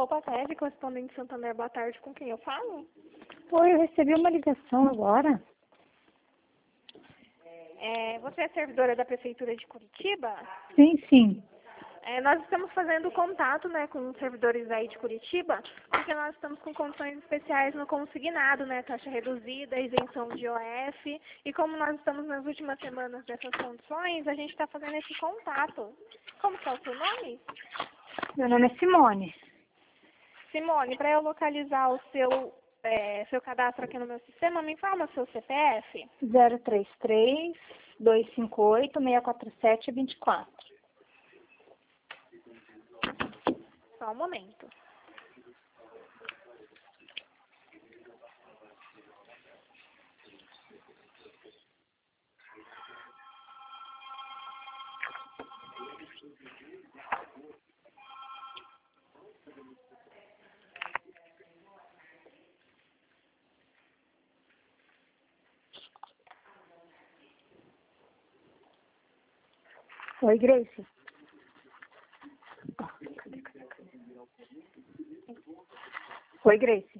Opa, Tese, correspondente Santander, boa tarde, com quem eu falo? Oi, eu recebi uma ligação agora. Você é servidora da Prefeitura de Curitiba? Sim, sim. Nós estamos fazendo contato, né, com os servidores aí de Curitiba, porque nós estamos com condições especiais no consignado, né, taxa reduzida, isenção de IOF, e como nós estamos nas últimas semanas dessas condições, a gente está fazendo esse contato. Como que é o seu nome? Meu nome é Simone. Simone, para eu localizar o seu cadastro aqui no meu sistema, me informa o seu CPF? 033-258-647-24. Só um momento. Oi, Grace. Oi, Grace.